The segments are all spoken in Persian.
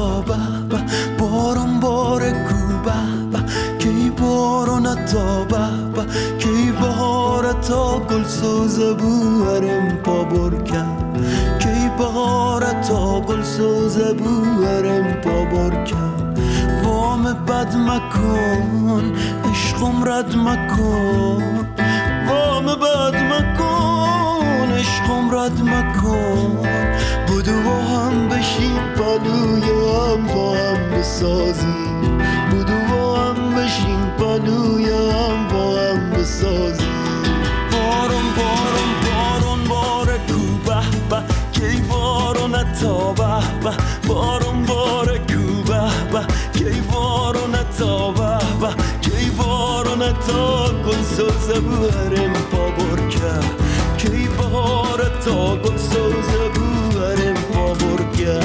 تا به بارون باره کو به کی بارون تا به کی بهار تا گل سوزه بوارم پا برکن کی بهار تا گل سوزه بوارم پا برکن وام بد مکن عشقم رد مکن وام بد مکن عشقم رد مکن بودو با هم بشیم پلوی هم با هم بسازیم بودو با هم بشیم پلوی هم با هم بسازیم بارون بارون بارون باره کو به به کی بارون تا به به بارون باره کو به به کی بارون تا به به کی بارون تا گل سوزه بورم پا برکه کی بهار تا گل سوزه بورم پا برکه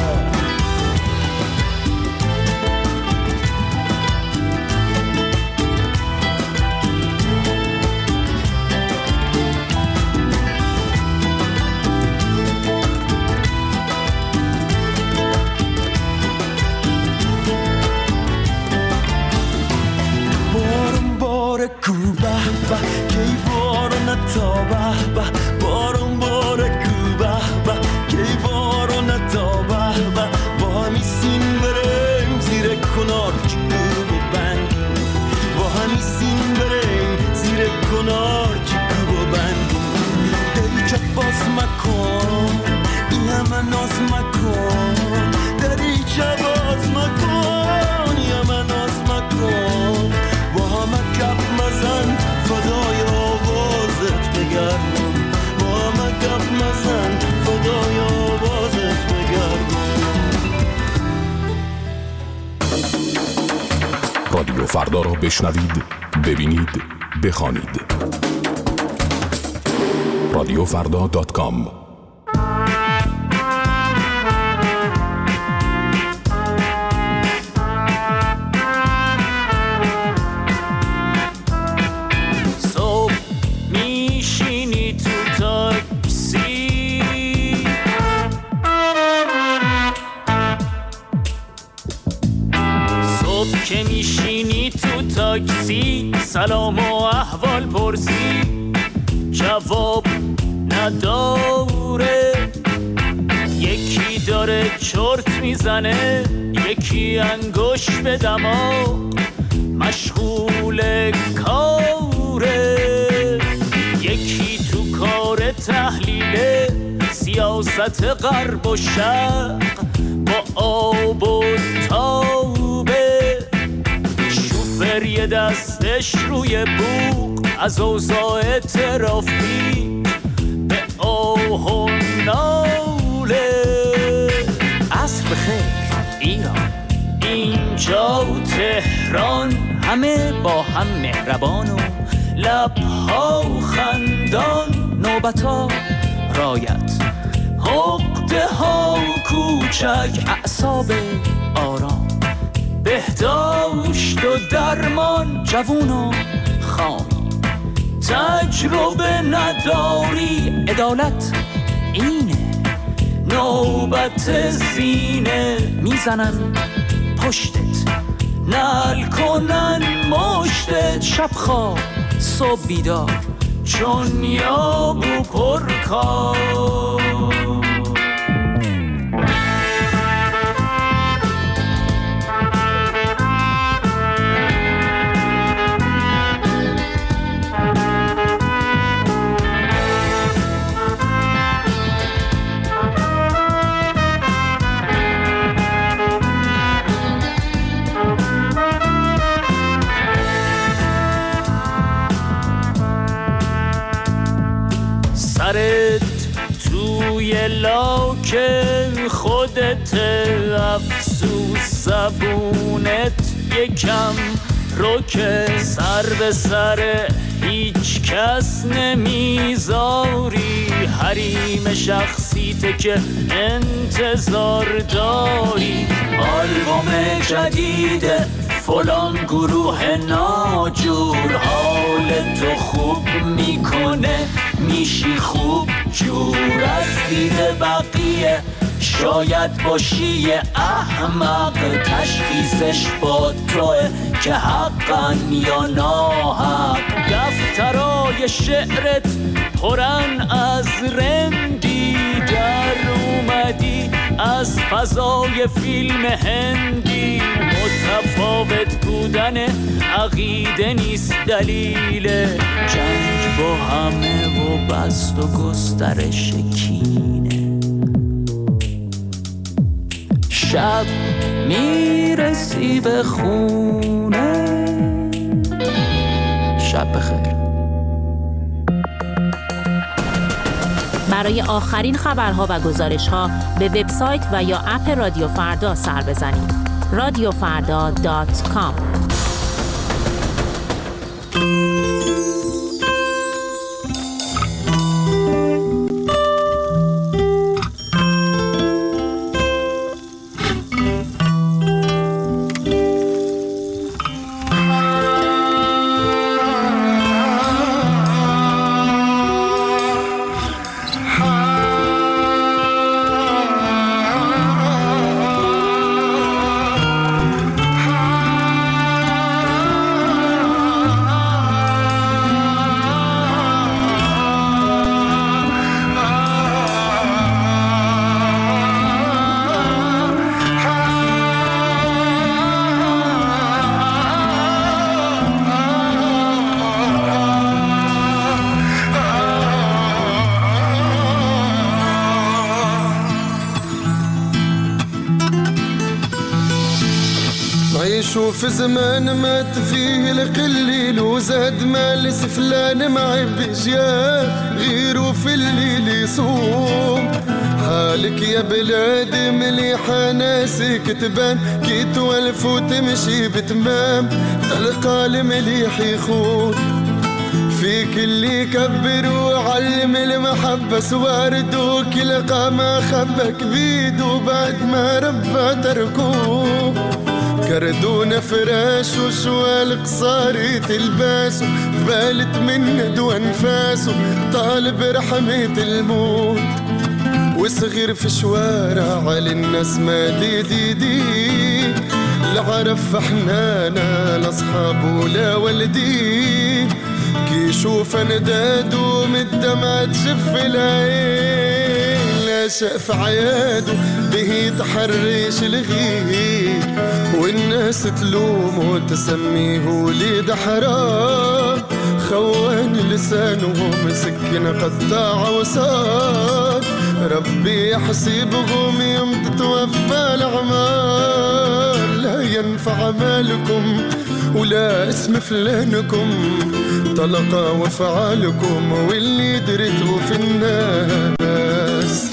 کو به به کی بارون تا به به بارون باره کو به به کی بارون تا به به با همی سین بریم زیر کنار چکوب و بند با همی سین بریم زیر کنار چکوب و بند دریچه باز مکن این همه ناز مکن دریچه باز مکن این همه ناز مکن با همه کپ مزن فدای آوازت بگردم با همه کپ مزن فدای آوازت بگردم رادیو فردا را بشنوید، ببینید، بخوانید. رادیوفردا.com که میشینی تو تاکسی سلام و احوال پرسی جواب نداره یکی داره چرت میزنه یکی انگوش به دماغ مشغول کاره یکی تو کار تحلیل سیاست غرب و شرق با آب و تابه یه دستش روی بوق از اوضاع ترافیک به آه و ناله عصر بخیر ایران اینجا تهران همه با هم مهربان و لبها خندان نوبتا رایت عقده ها کوچک اعصاب آرام بهداشت و درمان جوون و خامی تجربه نداری عدالت اینه نوبت زینه میزنن پشتت نل کنن مشتت شب خواب صبح بیدار چون یاب و پرکار سرت توی لاک خودت افسوس زبونت یکم رو که سر به سر هیچ کس نمیذاری حریم شخصیت که انتظار داری آلبوم جدید فلان گروه ناجور حال تو خوب میکنه میشی خوب جور از دید بقیه شاید باشی احمق، تشخیصش با توه که حقا یا ناحق. دفترای شعرت پرن از رندی، در اومدی از فضای فیلم هندی. متفاوت بودن عقیده نیست دلیل جنگ با همه و بست و گسترش کینه. شب میرسی به خونه. شب بخیر. برای آخرین خبرها و گزارش‌ها به وبسایت و یا اپ رادیو فردا سر بزنید. radiofarda.com. شوف زمان مات فيه القليل وزاد مال سفلان معي بجياه غيرو في الليل يصوم. حالك يا بلادي مليحة ناسك تبان كي توالف وتمشي بتمام، تلقى المليح يخون فيك اللي يكبر وعلم المحبة سوارد وكلقى ما خبك بيد وبعد ما ربى تركوه. كردونا فراش وشوال قصاري تلباسو بالت من ندوى انفاسو طالب رحمة الموت. وصغير في شوارع على الناس ما دي لعرف حنانا لاصحاب ولا والدي. كي يشوف ندادو من الدمع تشف العين، لا شاف عيادو به تحرش الغير والناس تلوم وتسميه وليد حرام. خوان لسانه مسكن قطاع وصاد، ربي يحسبهم يوم تتوفى الأعمار. لا ينفع مالكم ولا اسم فلانكم، طلقا وفعالكم واللي درته في الناس.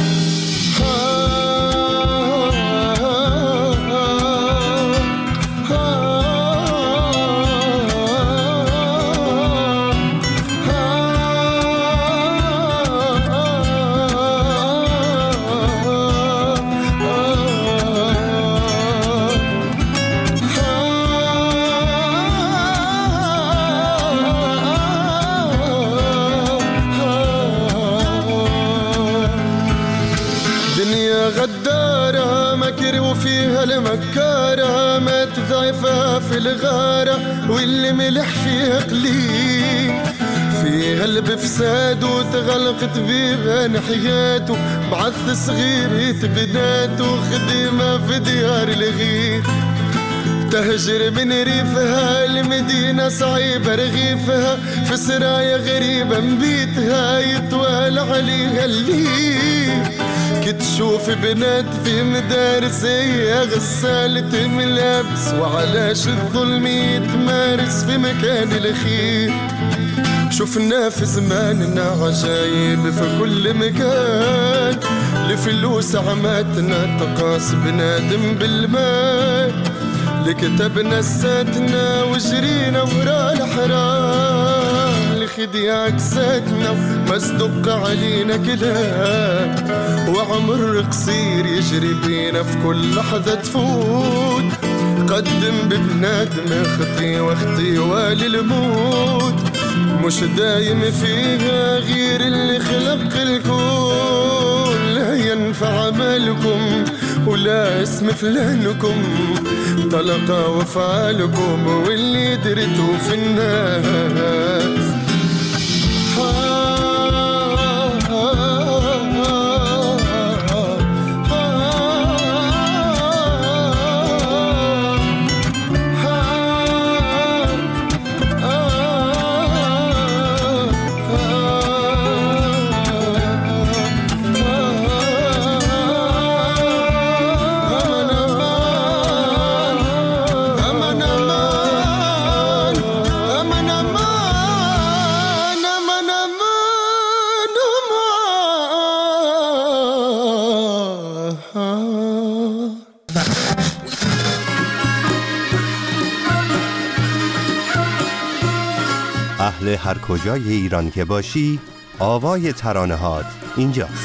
غدارة مكر وفيها المكارة ما تضعفها في الغارة واللي ملح فيها قليل. فيها البفساد وتغلقت بيبان حياته بعث صغير بناته خدمة في ديار الغير. تهجر من ريفها المدينة صعيبة رغيفها في سرايا غريبة مبيتها يطوال عليها الليل. كتشوف بنات في مدارس هي غسالة ملابس، وعلاش الظلم يتمارس في مكان الخير. شفنا في زماننا عجايب في كل مكان، لفلوس عماتنا تقاس بنادم بالمال. لكتبنا الساتنا وجرينا ورا الحرام، لخديع كساتنا مصدق علينا كلام. وعمر قصير يجري بينا في كل لحظة تفوت، قدم ببنادم اختي واختي والي الموت. مش دايم فيها غير اللي خلق الكون، لا ينفع في عملكم ولا اسم في لهنكم، طلقة وفعالكم واللي درتوا في الناس. اهل هر کجای ایران که باشی، آوای ترانه‌هات اینجاست.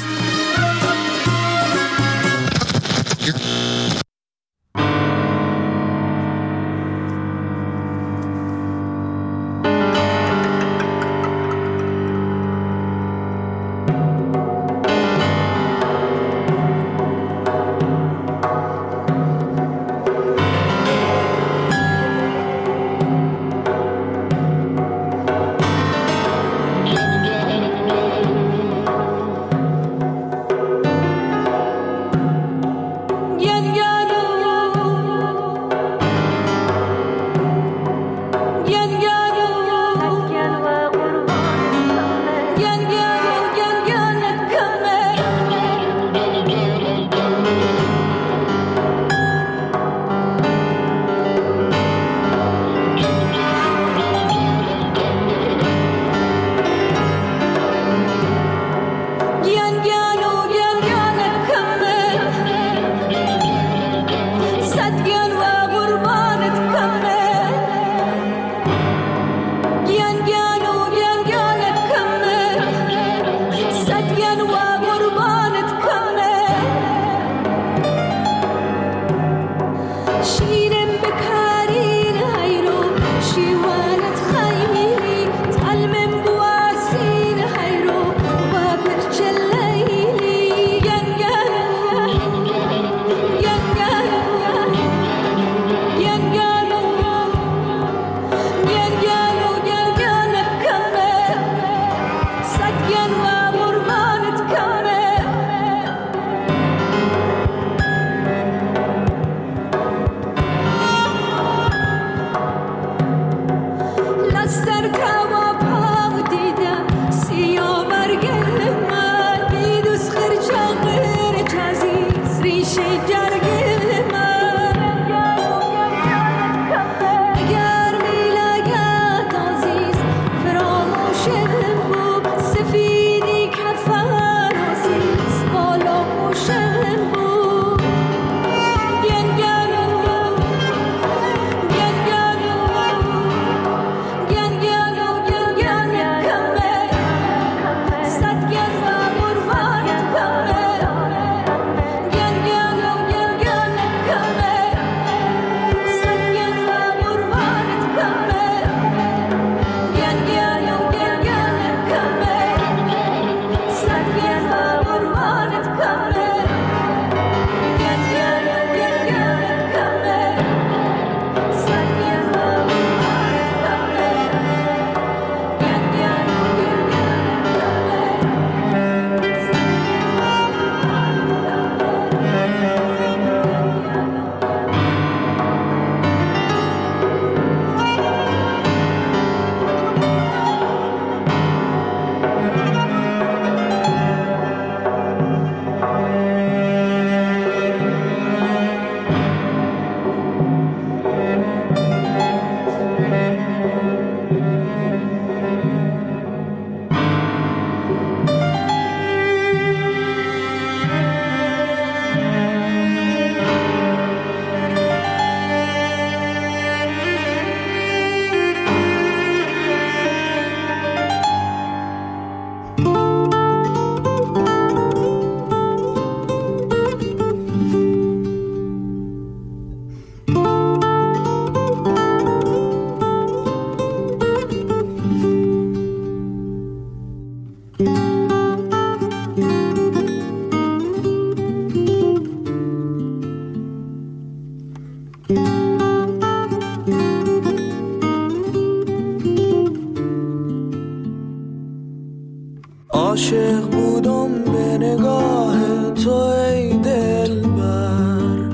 عاشق بودم به نگاه تو ای دلبر،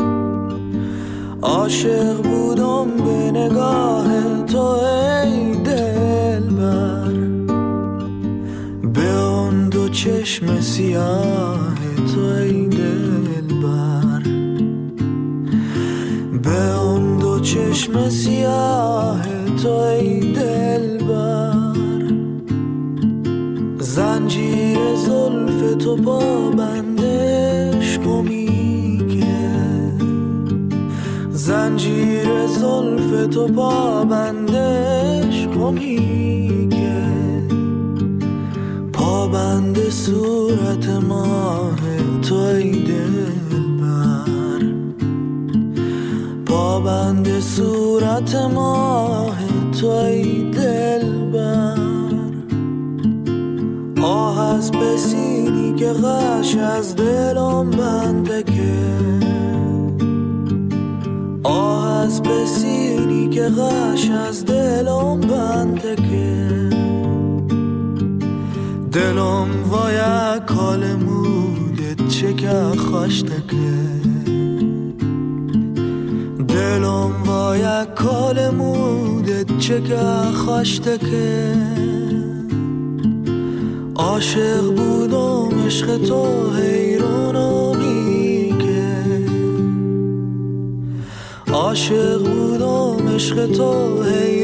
عاشق بودم به نگاه تو ای دلبر، به اون دو چشم سیاه تو ای دلبر، به اون دو چشم سیاه تو ای دلبر. زنجیر زلف تو پابندش گمی که، زنجیر زلف تو پابندش گمی که، پابند صورت ماه تو ای دلبر، پابند صورت ماه تو ای دلبر. آه از بسینی که غش از دلم بنده که، آه از بسینی که غش از دلم بنده که، دلم وای کال مودت چه که خوشته که، دلم وای کال مودت چه که خوشته که. عاشق بودم عشق تو حیرانمی که، عاشق بودم عشق تو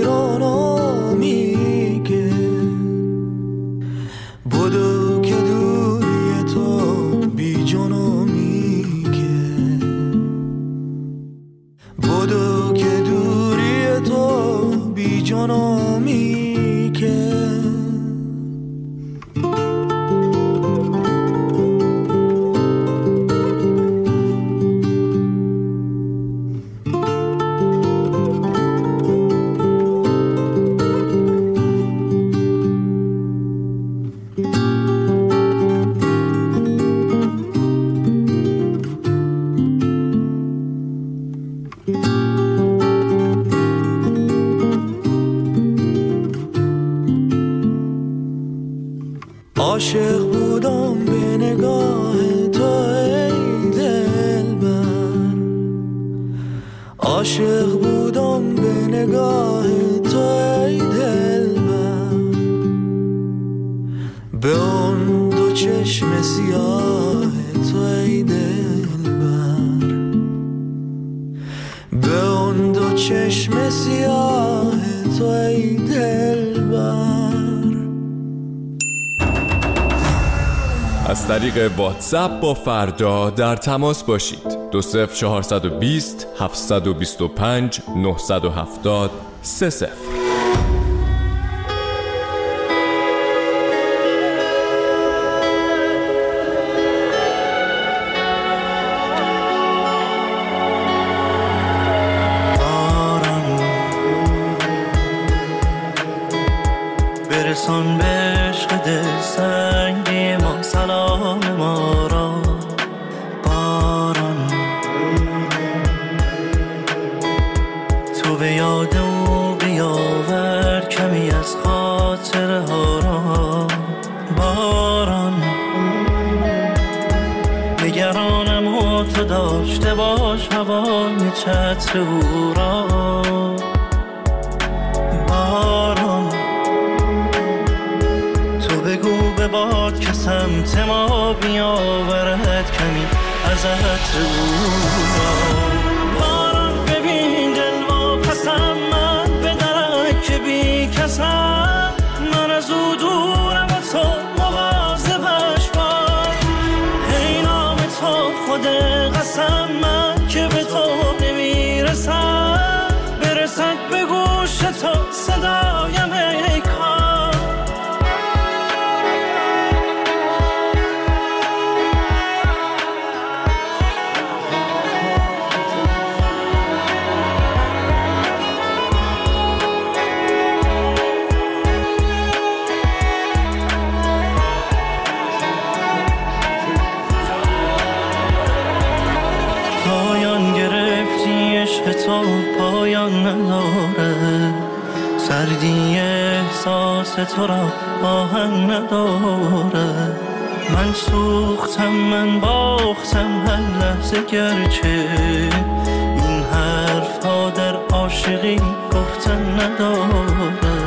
حیرانمی که، بدو که دوری تو بی جنمی که، بدو که دوری تو بی جنمی که. عاشق بودم به نگاه تو ای دلبر، عاشق بودم به نگاه تو ای دلبر، به اون دو چشم سیاه تو ای دلبر، به اون دو چشم سیاه تو ای دلبر. از طریق واتساپ با فردا در تماس باشید. 20420 725 970 30. برسان به عشق دل سنگی ما سلام ما را، باران تو به یاد او بیاور کمی از خاطره ها را، باران نگرانم و تو داشته باش هوای چتر او را، باران بگو به باد که سمت ما بیاورد کمی از عطر او را. باران ببین دل واپسم من به درک بی کسم، من از او دورم و تو مواظبش باش، ای نام تو خود قسم من که به تو نمیرسم، برسد به گوش تو صدایم ای کار. تو پایان نداره، سردی احساس تو را آهنگ نداره. من سوختم، من باختم هر لحظه، گرچه این حرف ها در عاشقی گفتن نداره.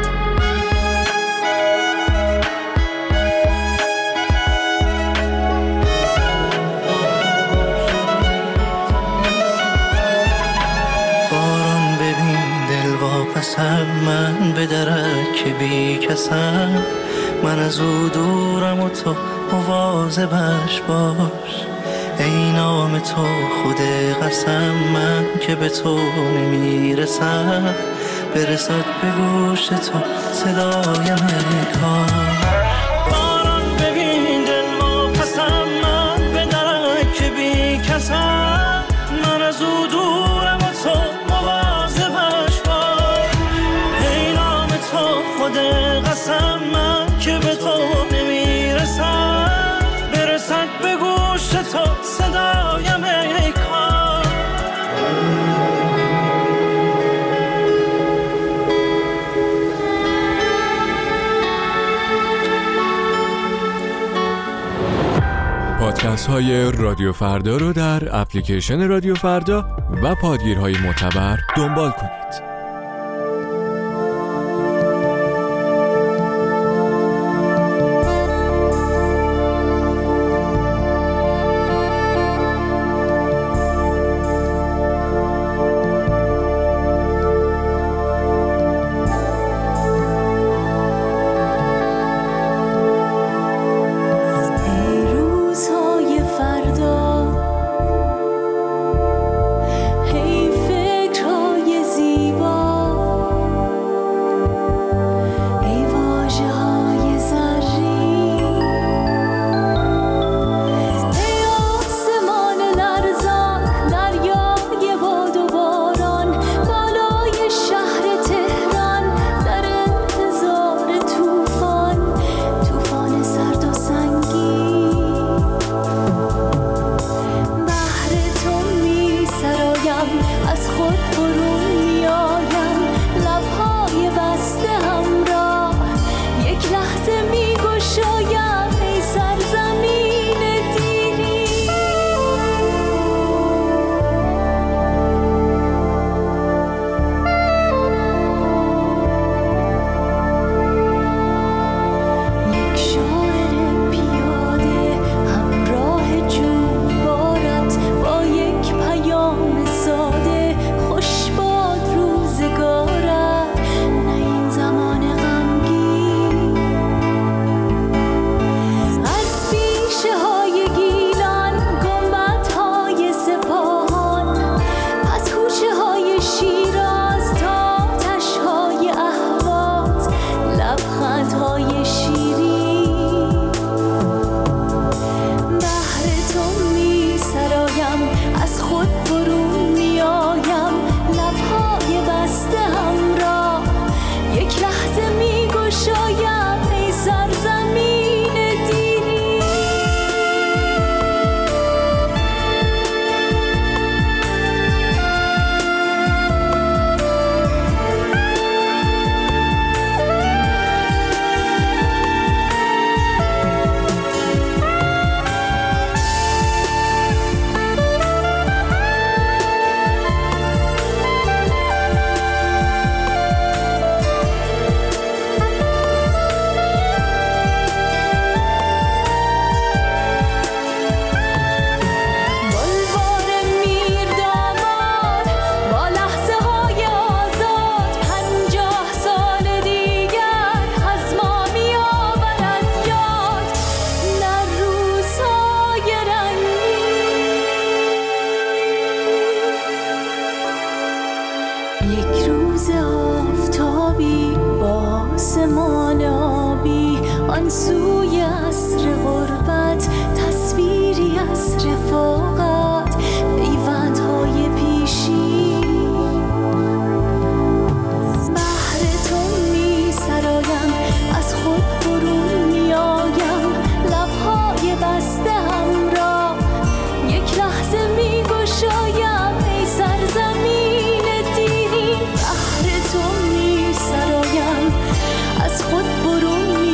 باران ببین دل واپسم، من به درک بی کسم. من از او دورم و تو مواظبش باش. ای نام تو خود قسم، من که به تو نمیرسم. برسد به گوش تو صدایم کار. باران ببین دل واپسم، من به درک بی کسم. من از او دورم و تو مواظبش باش. ای نام تو خود قسم، من که به تو نمیرسم. برسد به گوش تو صدایم ای کار. پادکست های رادیو فردا رو در اپلیکیشن رادیو فردا و پادگیرهای معتبر دنبال کنید. سوی عصر غربت، تصویری از رفاقت، پیوندهای پیشی. بهر تو می سرایم، از خود برون می آیم، لبهای بسته همراه، یک لحظه می گشایم ای سرزمین دیرین. بهر تو می سرایم، از خود برون می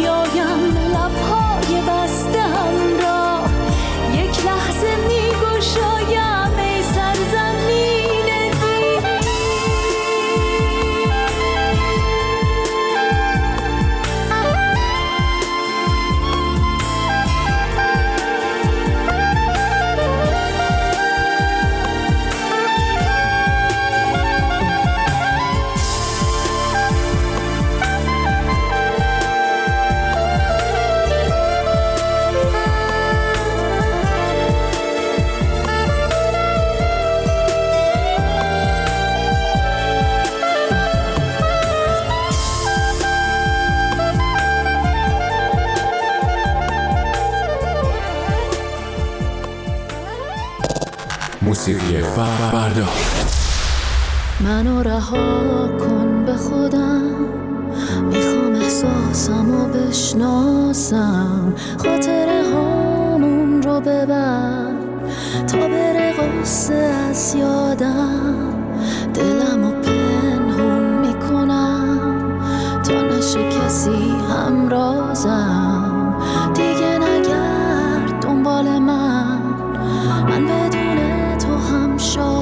موسیقی فردا. منو رها کن به خودم، میخوام احساسمو بشناسم، خاطره هامون رو ببر تا بره غصه از یادم، دلمو پنهون میکنم تا نشه کسی همرازم، دیگه نگرد دنبال من بدون تو هم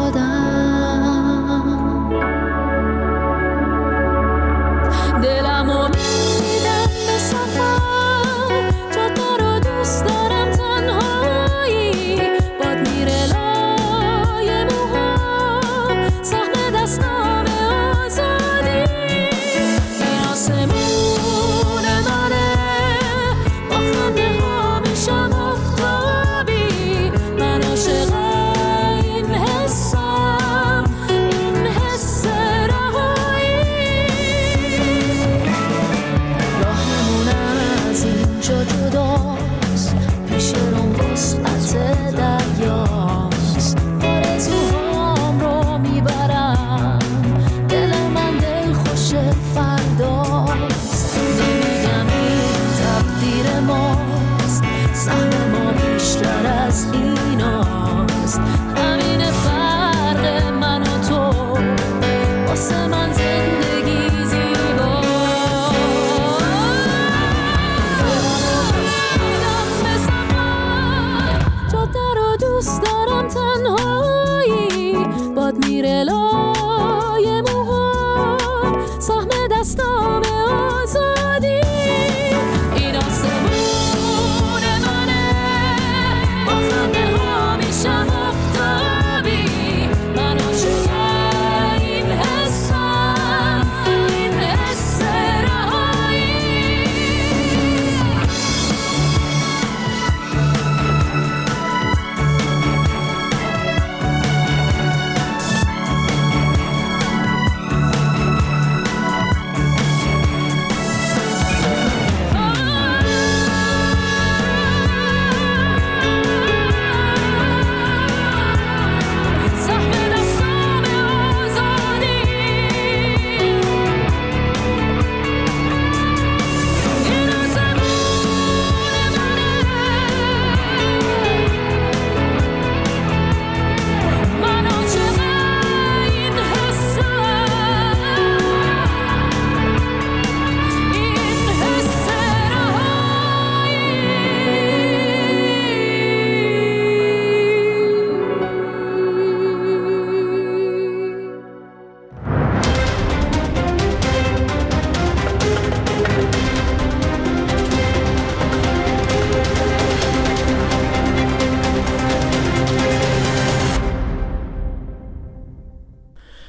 شادم، دلمو میدم به سفر، جاده رو دوست دارم تنهایی، باد میره لای موهام، سهم دستام آزادی، این آسمون منه، با خنده ها میشم آفتابی، من عاشق این حسم، این حس رهایی، راهمون از اینجا جداست، پیش روم وسعت دریاست، آرزوهام رو میبرم، دل من دل خوش فرداست، نمیگم این تقدیر ماست، سهم ما بیشتر از ایناست، همین فرق من و تو، واسه من زندگی زیباست، میدم به سفر، جاده رو دوست دارم تنهایی، باد میره لای موهام، سهم دستام